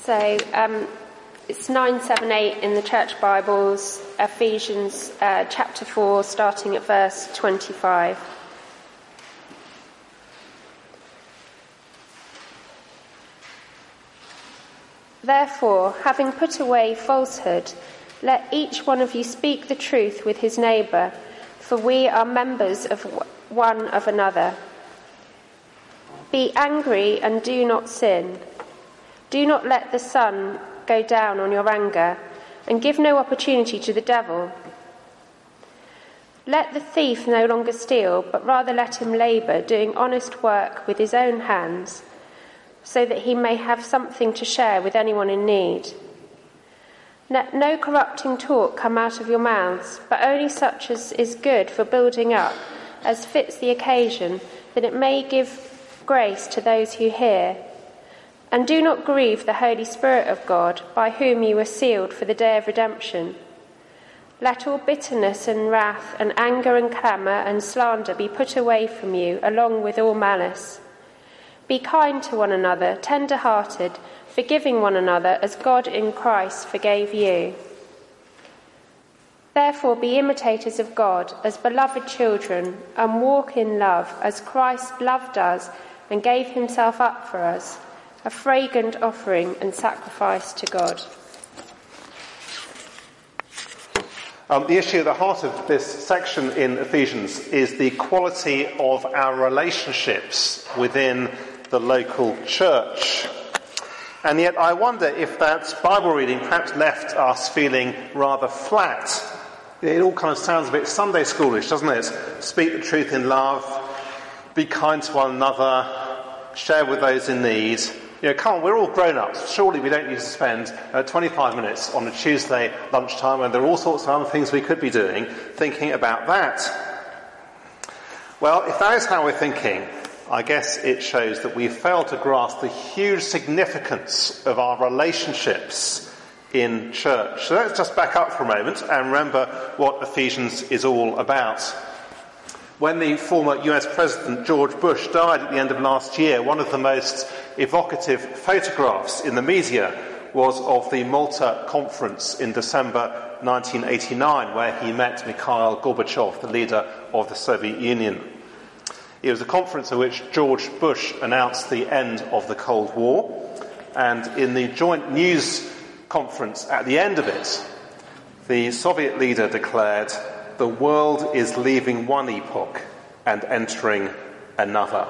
So it's 978 in the Church Bibles, Ephesians chapter 4, starting at verse 25. Therefore, having put away falsehood, let each one of you speak the truth with his neighbour, for we are members of one of another. Be angry and do not sin. Do not let the sun go down on your anger, and give no opportunity to the devil. Let the thief no longer steal, but rather let him labour, doing honest work with his own hands, so that he may have something to share with anyone in need. Let no corrupting talk come out of your mouths, but only such as is good for building up, as fits the occasion, that it may give grace to those who hear. And do not grieve the Holy Spirit of God, by whom you were sealed for the day of redemption. Let all bitterness and wrath and anger and clamour and slander be put away from you, along with all malice. Be kind to one another, tender-hearted, forgiving one another as God in Christ forgave you. Therefore be imitators of God as beloved children, and walk in love as Christ loved us and gave himself up for us, a fragrant offering and sacrifice to God. The issue at the heart of this section in Ephesians is the quality of our relationships within the local church. And yet I wonder if that Bible reading perhaps left us feeling rather flat. It all kind of sounds a bit Sunday schoolish, doesn't it? Speak the truth in love, be kind to one another, share with those in need. Come on, we're all grown-ups. Surely we don't need to spend 25 minutes on a Tuesday lunchtime when there are all sorts of other things we could be doing, thinking about that. Well, if that is how we're thinking, I guess it shows that we fail to grasp the huge significance of our relationships in church. So let's just back up for a moment and remember what Ephesians is all about. When the former US President George Bush died at the end of last year, one of the most evocative photographs in the media was of the Malta conference in December 1989, where he met Mikhail Gorbachev, the leader of the Soviet Union. It was a conference at which George Bush announced the end of the Cold War, and in the joint news conference at the end of it, the Soviet leader declared, "The world is leaving one epoch and entering another."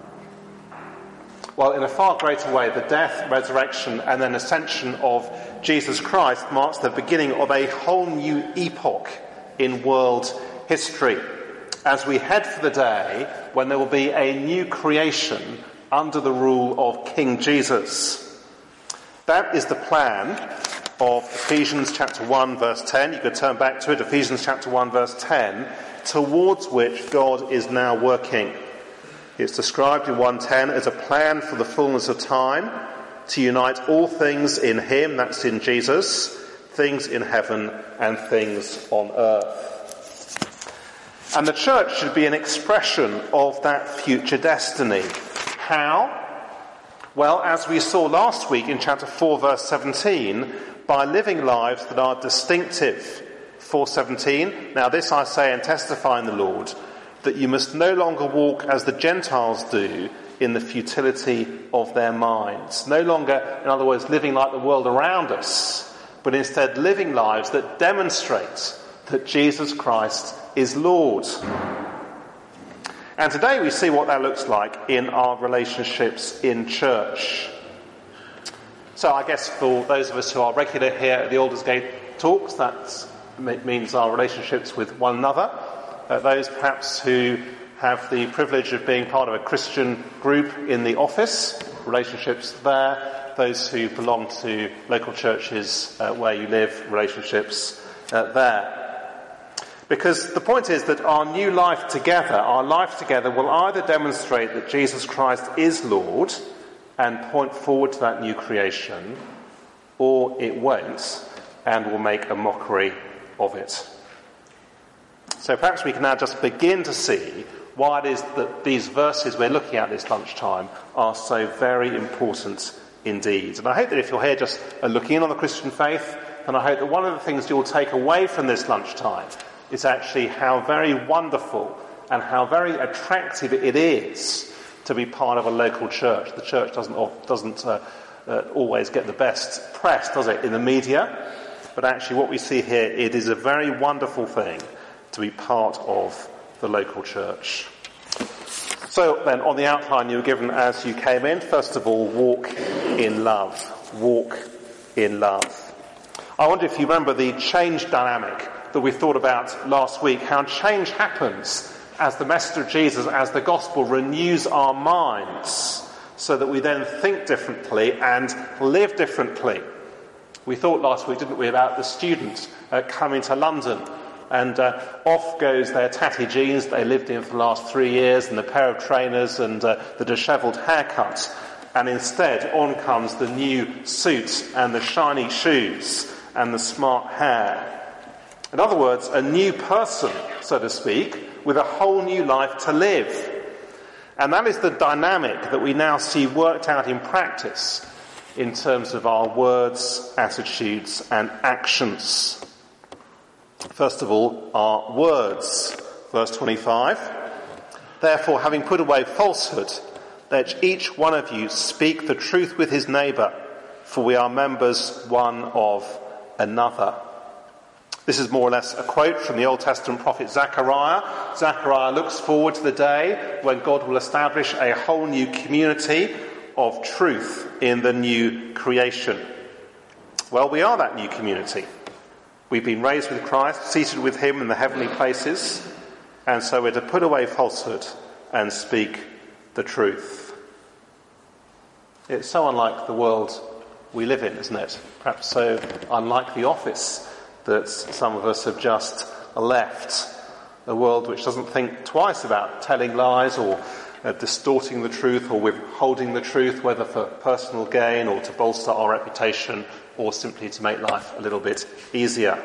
Well, in a far greater way, the death, resurrection, and then ascension of Jesus Christ marks the beginning of a whole new epoch in world history, as we head for the day when there will be a new creation under the rule of King Jesus. That is the plan of Ephesians chapter 1 verse 10. You could turn back to it, Ephesians chapter 1 verse 10, towards which God is now working. It's described in 1:10 as a plan for the fullness of time, to unite all things in him, that's in Jesus, things in heaven and things on earth. And the church should be an expression of that future destiny. How? Well, as we saw last week in chapter 4 verse 17, by living lives that are distinctive. 4:17, now this I say and testify in the Lord, that you must no longer walk as the Gentiles do in the futility of their minds. No longer, in other words, living like the world around us, but instead living lives that demonstrate that Jesus Christ is Lord. And today we see what that looks like in our relationships in church. So I guess for those of us who are regular here at the Aldersgate Talks, that means our relationships with one another. Those perhaps who have the privilege of being part of a Christian group in the office, relationships there. Those who belong to local churches where you live, relationships there. Because the point is that our new life together, will either demonstrate that Jesus Christ is Lord and point forward to that new creation, or it won't and will make a mockery of it. So perhaps we can now just begin to see why it is that these verses we're looking at this lunchtime are so very important indeed. And I hope that if you're here just looking in on the Christian faith, then I hope that one of the things you'll take away from this lunchtime is actually how very wonderful and how very attractive it is to be part of a local church. The church doesn't always get the best press, does it, in the media? But actually what we see here, it is a very wonderful thing to be part of the local church. So then, on the outline you were given as you came in, first of all, walk in love. Walk in love. I wonder if you remember the change dynamic that we thought about last week, how change happens as the message of Jesus, as the gospel renews our minds, so that we then think differently and live differently. We thought last week, didn't we, about the student coming to London, and off goes their tatty jeans they lived in for the last 3 years, and the pair of trainers and the dishevelled haircut, and instead on comes the new suit and the shiny shoes and the smart hair. In other words, a new person, so to speak, with a whole new life to live. And that is the dynamic that we now see worked out in practice in terms of our words, attitudes and actions. First of all, our words. Verse 25. Therefore, having put away falsehood, let each one of you speak the truth with his neighbour, for we are members one of another. This is more or less a quote from the Old Testament prophet Zechariah. Zechariah looks forward to the day when God will establish a whole new community of truth in the new creation. Well, we are that new community. We've been raised with Christ, seated with him in the heavenly places, and so we're to put away falsehood and speak the truth. It's so unlike the world we live in, isn't it? Perhaps so unlike the office that some of us have just left. A world which doesn't think twice about telling lies or distorting the truth or withholding the truth, whether for personal gain or to bolster our reputation or simply to make life a little bit easier.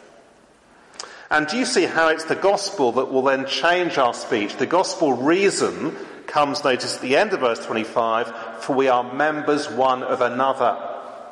And do you see how it's the gospel that will then change our speech? The gospel reason comes, notice, at the end of verse 25, for we are members one of another.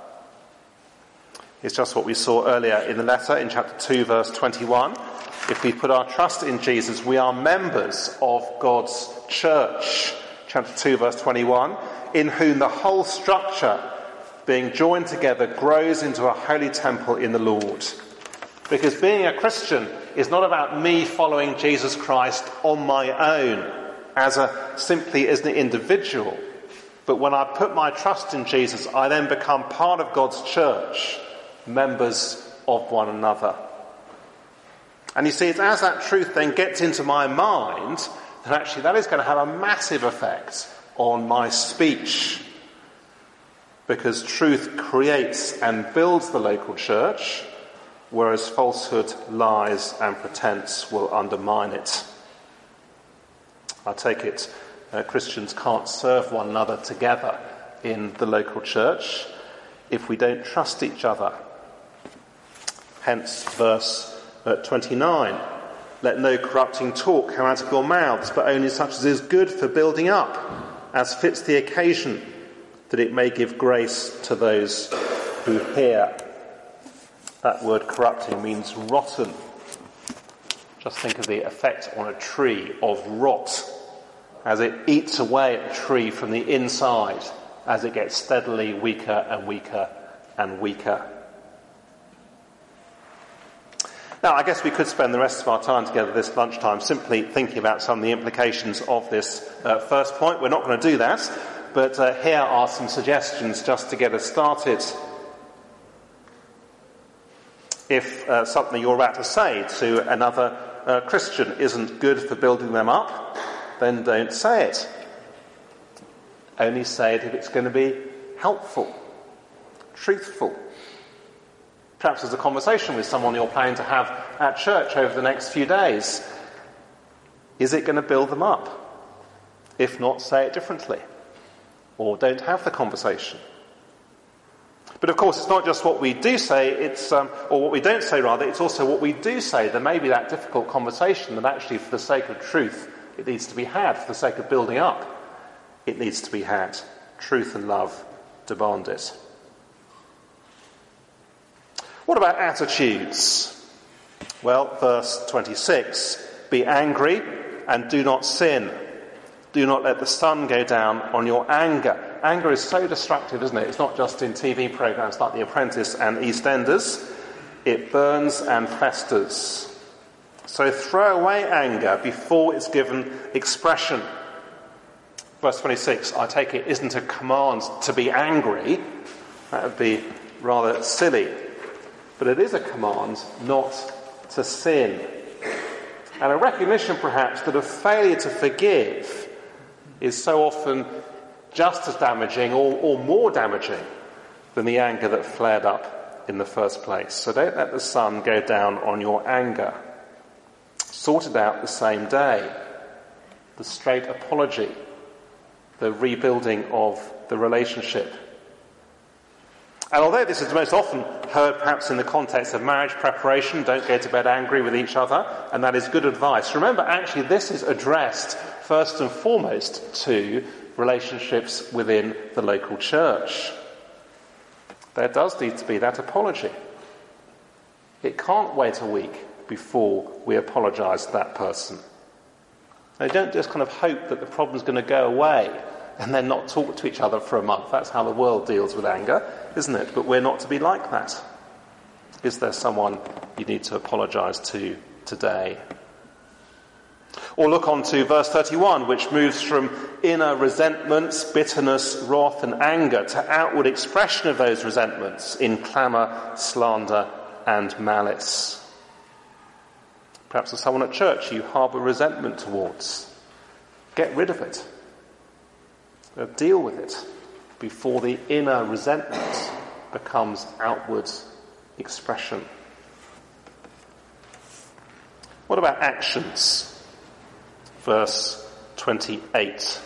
It's just what we saw earlier in the letter in chapter 2, verse 21. If we put our trust in Jesus, we are members of God's church. Chapter 2, verse 21, in whom the whole structure, being joined together, grows into a holy temple in the Lord. Because being a Christian is not about me following Jesus Christ on my own, simply as an individual. But when I put my trust in Jesus, I then become part of God's church, members of one another. And you see, it's as that truth then gets into my mind that actually that is going to have a massive effect on my speech. Because truth creates and builds the local church, whereas falsehood, lies and pretense will undermine it. I take it Christians can't serve one another together in the local church if we don't trust each other. Hence verse 29. Let no corrupting talk come out of your mouths, but only such as is good for building up, as fits the occasion, that it may give grace to those who hear. That word corrupting means rotten. Just think of the effect on a tree of rot, as it eats away at the tree from the inside, as it gets steadily weaker and weaker and weaker. Now, I guess we could spend the rest of our time together this lunchtime simply thinking about some of the implications of this first point. We're not going to do that, but here are some suggestions just to get us started. If something you're about to say to another Christian isn't good for building them up, then don't say it. Only say it if it's going to be helpful, truthful. Perhaps there's a conversation with someone you're planning to have at church over the next few days. Is it going to build them up? If not, say it differently. Or don't have the conversation. But of course, it's not just what we do say, or what we don't say rather, it's also what we do say. There may be that difficult conversation that actually for the sake of truth, it needs to be had. For the sake of building up, it needs to be had. Truth and love demand it. What about attitudes? Well, verse 26, be angry and do not sin. Do not let the sun go down on your anger. Anger is so destructive, isn't it? It's not just in TV programmes like The Apprentice and EastEnders. It burns and festers. So throw away anger before it's given expression. Verse 26, I take it, isn't a command to be angry. That would be rather silly. But it is a command not to sin. And a recognition, perhaps, that a failure to forgive is so often just as damaging or more damaging than the anger that flared up in the first place. So don't let the sun go down on your anger. Sort it out the same day. The straight apology. The rebuilding of the relationship. And although this is most often heard perhaps in the context of marriage preparation, don't go to bed angry with each other, and that is good advice. Remember, actually, this is addressed first and foremost to relationships within the local church. There does need to be that apology. It can't wait a week before we apologise to that person. Now, don't just kind of hope that the problem's going to go away and then not talk to each other for a month. That's how the world deals with anger, isn't it? But we're not to be like that. Is there someone you need to apologise to today? Or look on to verse 31, which moves from inner resentments, bitterness, wrath and anger to outward expression of those resentments in clamour, slander and malice. Perhaps there's someone at church you harbour resentment towards. Get rid of it. Deal with it before the inner resentment becomes outward expression. What about actions? Verse 28.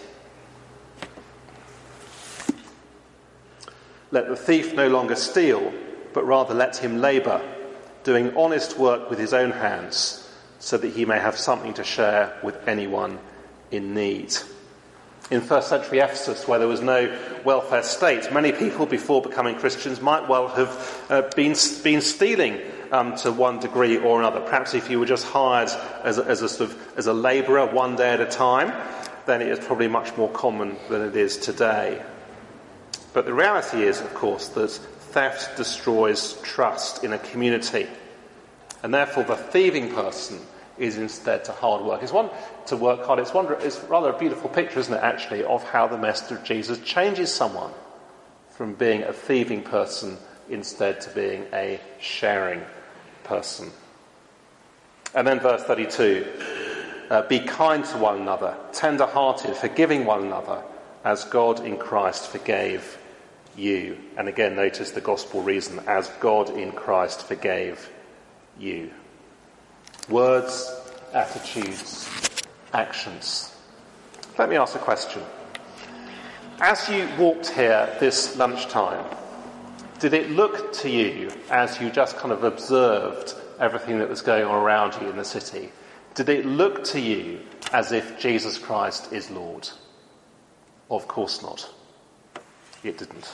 Let the thief no longer steal, but rather let him labour, doing honest work with his own hands, so that he may have something to share with anyone in need. In first century Ephesus, where there was no welfare state, many people before becoming Christians might well have been stealing to one degree or another. Perhaps if you were just hired as a labourer one day at a time, then it is probably much more common than it is today. But the reality is, of course, that theft destroys trust in a community, and therefore the thieving person is instead to hard work. It's one to work hard. It's rather a beautiful picture, isn't it, actually, of how the message of Jesus changes someone from being a thieving person instead to being a sharing person. And then verse 32, be kind to one another, tender-hearted, forgiving one another, as God in Christ forgave you. And again, notice the gospel reason, as God in Christ forgave you. Words, attitudes, actions. Let me ask a question. As you walked here this lunchtime, did it look to you, as you just kind of observed everything that was going on around you in the city, did it look to you as if Jesus Christ is Lord? Of course not. It didn't.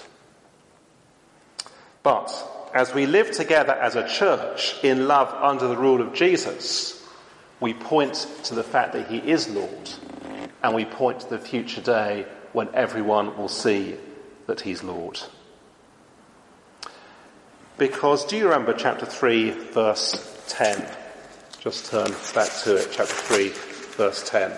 But as we live together as a church in love under the rule of Jesus, we point to the fact that he is Lord, and we point to the future day when everyone will see that he's Lord. Because do you remember chapter 3, verse 10? Just turn back to it, chapter 3, verse 10.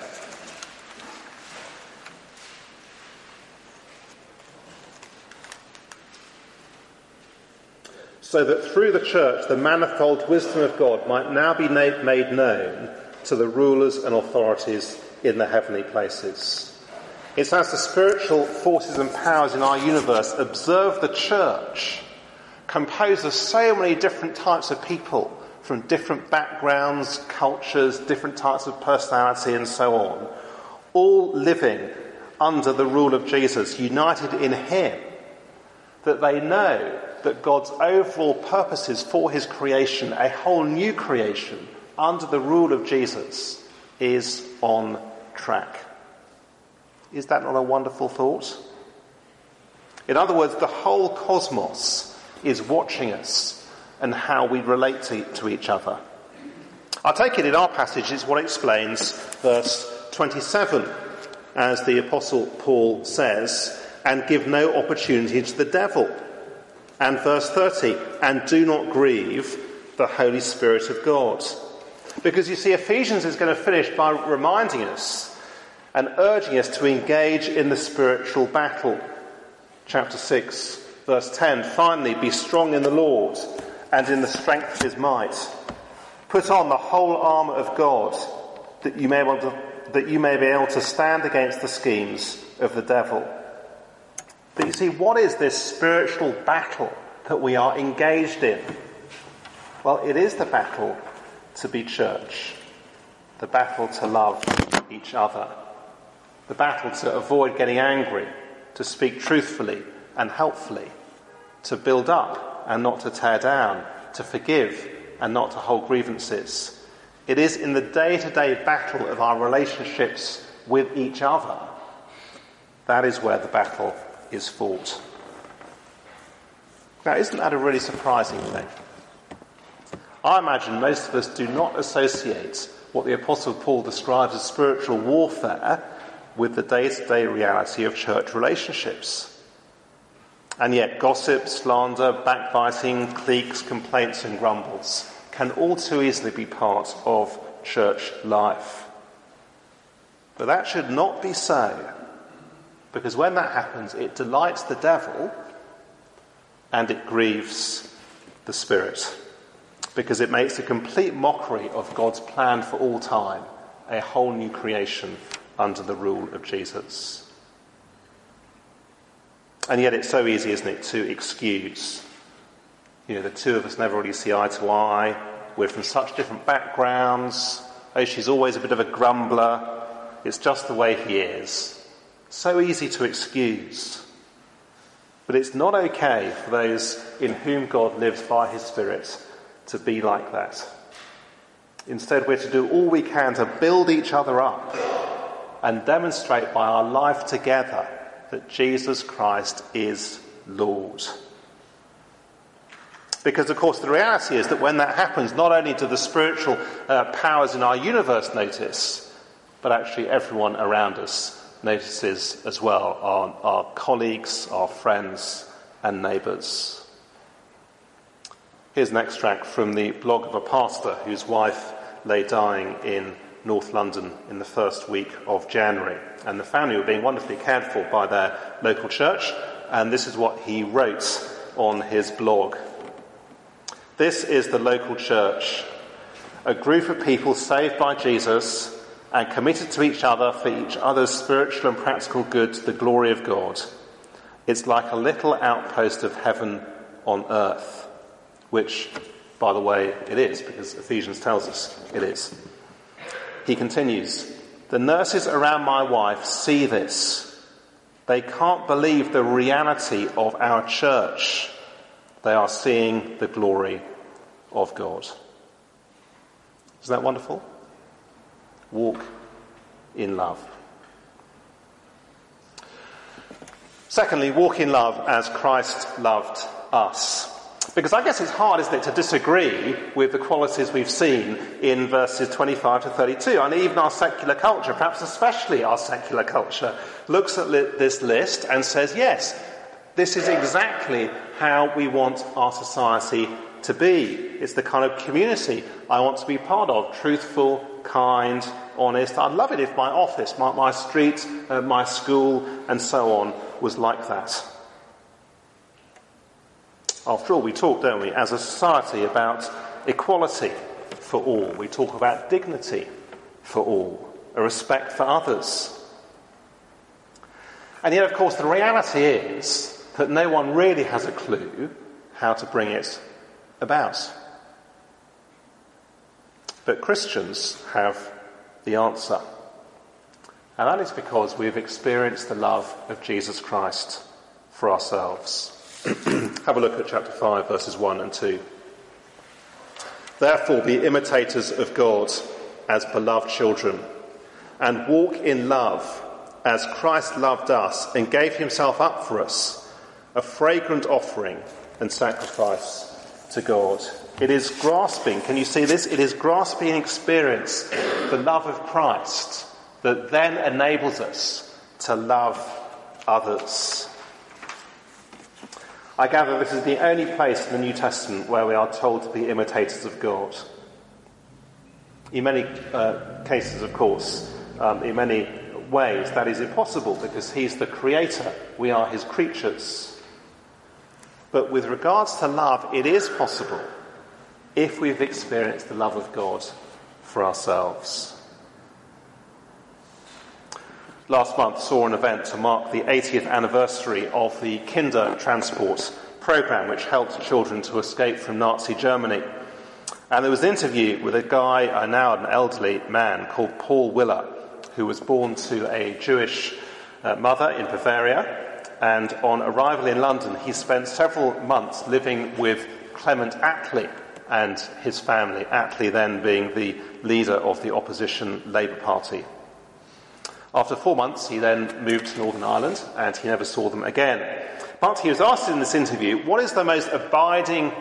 So that through the church the manifold wisdom of God might now be made known to the rulers and authorities in the heavenly places. It's as the spiritual forces and powers in our universe observe the church, composed of so many different types of people from different backgrounds, cultures, different types of personality and so on, all living under the rule of Jesus, united in him, that they know that God's overall purposes for his creation, a whole new creation under the rule of Jesus, is on track. Is that not a wonderful thought? In other words, the whole cosmos is watching us and how we relate to each other. I take it in our passage is what explains verse 27, as the Apostle Paul says, and give no opportunity to the devil. And verse 30, and do not grieve the Holy Spirit of God. Because you see, Ephesians is going to finish by reminding us and urging us to engage in the spiritual battle. Chapter 6, verse 10, finally, be strong in the Lord and in the strength of his might. Put on the whole armour of God, that you may be able to stand against the schemes of the devil. But you see, what is this spiritual battle that we are engaged in? Well, it is the battle to be church, the battle to love each other, the battle to avoid getting angry, to speak truthfully and helpfully, to build up and not to tear down, to forgive and not to hold grievances. It is in the day-to-day battle of our relationships with each other. That is where the battle is fought. Now, isn't that a really surprising thing? I imagine most of us do not associate what the Apostle Paul describes as spiritual warfare with the day-to-day reality of church relationships. And yet gossip, slander, backbiting, cliques, complaints and grumbles can all too easily be part of church life. But that should not be so, because when that happens, it delights the devil and it grieves the Spirit, because it makes a complete mockery of God's plan for all time, a whole new creation under the rule of Jesus. And yet it's so easy, isn't it, to excuse. You know, the two of us never really see eye to eye. We're from such different backgrounds. Oh, she's always a bit of a grumbler. It's just the way he is. So easy to excuse. But it's not okay for those in whom God lives by his Spirit to be like that. Instead, we're to do all we can to build each other up and demonstrate by our life together that Jesus Christ is Lord. Because, of course, the reality is that when that happens, not only do the spiritual powers in our universe notice, but actually everyone around us notices as well, our colleagues, our friends and neighbours. Here's an extract from the blog of a pastor whose wife lay dying in North London in the first week of January, and the family were being wonderfully cared for by their local church, and this is what he wrote on his blog. This is the local church, a group of people saved by Jesus and committed to each other for each other's spiritual and practical good to the glory of God. It's like a little outpost of heaven on earth, which, by the way, it is, because Ephesians tells us it is. He continues, the nurses around my wife see this. They can't believe the reality of our church. They are seeing the glory of God. Isn't that wonderful? Walk in love. Secondly, walk in love as Christ loved us. Because I guess it's hard, isn't it, to disagree with the qualities we've seen in verses 25 to 32. And even our secular culture, perhaps especially our secular culture, looks at this list and says, yes, this is exactly how we want our society to be. It's the kind of community I want to be part of. Truthful, kind, honest. I'd love it if my office, my street, my school, and so on was like that. After all, we talk, don't we, as a society about equality for all. We talk about dignity for all, a respect for others. And yet, of course, the reality is that no one really has a clue how to bring it about. But Christians have the answer. And that is because we've experienced the love of Jesus Christ for ourselves. Have a look at chapter 5, verses 1 and 2. Therefore be imitators of God as beloved children, and walk in love as Christ loved us and gave himself up for us, a fragrant offering and sacrifice to God. It is grasping, can you see this? It is grasping and experience the love of Christ that then enables us to love others. I gather this is the only place in the New Testament where we are told to be imitators of God. In many cases, of course, in many ways, that is impossible because he's the creator. We are his creatures. But with regards to love, it is possible if we've experienced the love of God for ourselves. Last month saw an event to mark the 80th anniversary of the Kinder Transport programme, which helped children to escape from Nazi Germany. And there was an interview with a guy, now an elderly man, called Paul Willer, who was born to a Jewish mother in Bavaria. And on arrival in London, he spent several months living with Clement Attlee and his family, Attlee then being the leader of the opposition Labour Party. After 4 months, he then moved to Northern Ireland, and he never saw them again. But he was asked in this interview, what is your most abiding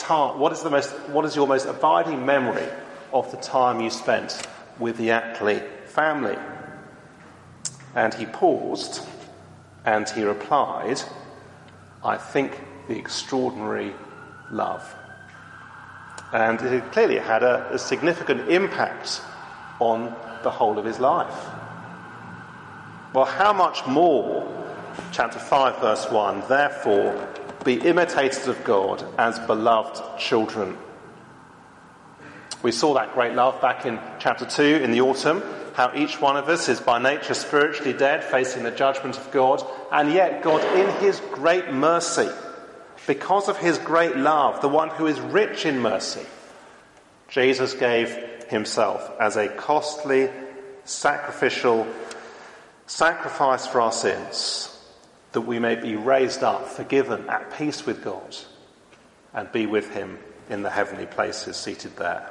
memory of the time you spent with the Attlee family? And he paused, and he replied, I think the extraordinary love. And it clearly had a significant impact on the whole of his life. Well, how much more, chapter 5, verse 1, therefore, be imitators of God as beloved children. We saw that great love back in chapter 2 in the autumn, how each one of us is by nature spiritually dead, facing the judgment of God, and yet God, in his great mercy, because of his great love, the one who is rich in mercy, Jesus gave himself as a costly, sacrificial sacrifice for our sins, that we may be raised up, forgiven, at peace with God, and be with him in the heavenly places seated there.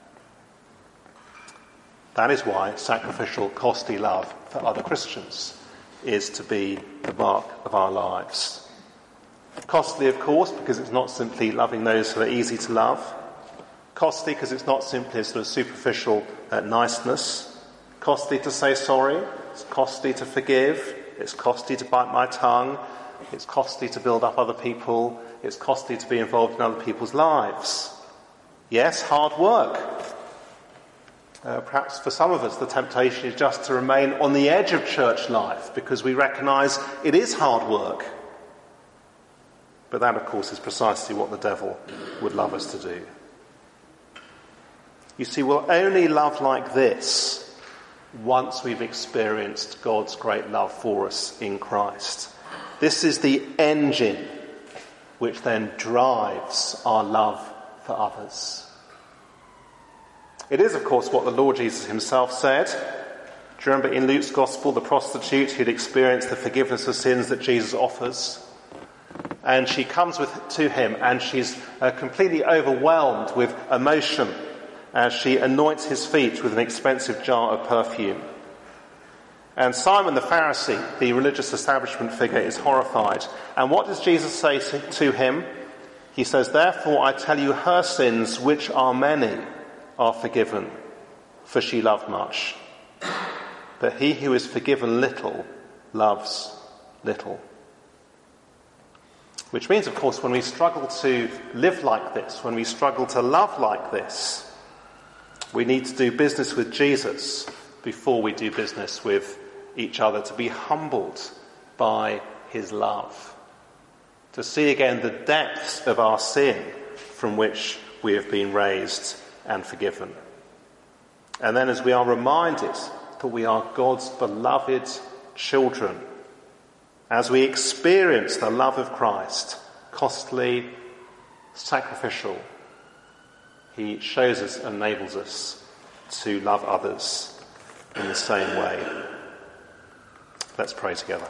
That is why sacrificial, costly love for other Christians is to be the mark of our lives. Costly, of course, because it's not simply loving those who are easy to love. Costly because it's not simply a sort of superficial niceness. Costly to say sorry. It's costly to forgive. It's costly to bite my tongue. It's costly to build up other people. It's costly to be involved in other people's lives. Yes, hard work. Perhaps for some of us the temptation is just to remain on the edge of church life because we recognise it is hard work. But that, of course, is precisely what the devil would love us to do. You see, we'll only love like this once we've experienced God's great love for us in Christ. This is the engine which then drives our love for others. It is, of course, what the Lord Jesus himself said. Do you remember in Luke's Gospel, the prostitute who'd experienced the forgiveness of sins that Jesus offers? And she comes to him and she's completely overwhelmed with emotion as she anoints his feet with an expensive jar of perfume. And Simon the Pharisee, the religious establishment figure, is horrified. And what does Jesus say to him? He says, therefore I tell you, her sins, which are many, are forgiven, for she loved much. But he who is forgiven little loves little. Which means, of course, when we struggle to live like this, when we struggle to love like this, we need to do business with Jesus before we do business with each other, to be humbled by his love, to see again the depths of our sin from which we have been raised and forgiven. And then as we are reminded that we are God's beloved children, as we experience the love of Christ, costly, sacrificial, he shows us and enables us to love others in the same way. Let's pray together.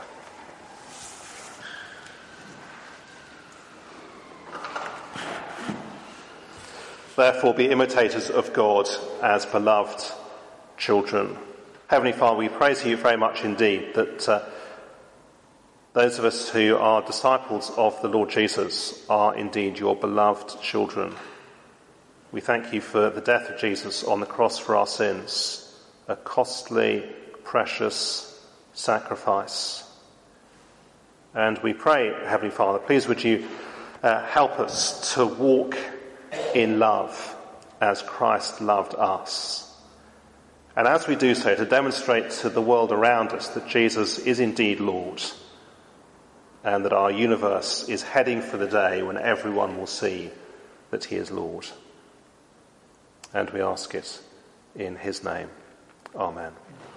Therefore, be imitators of God as beloved children. Heavenly Father, we praise you very much indeed that Those of us who are disciples of the Lord Jesus are indeed your beloved children. We thank you for the death of Jesus on the cross for our sins, a costly, precious sacrifice. And we pray, Heavenly Father, please would you help us to walk in love as Christ loved us. And as we do so, to demonstrate to the world around us that Jesus is indeed Lord, and that our universe is heading for the day when everyone will see that he is Lord. And we ask it in his name. Amen.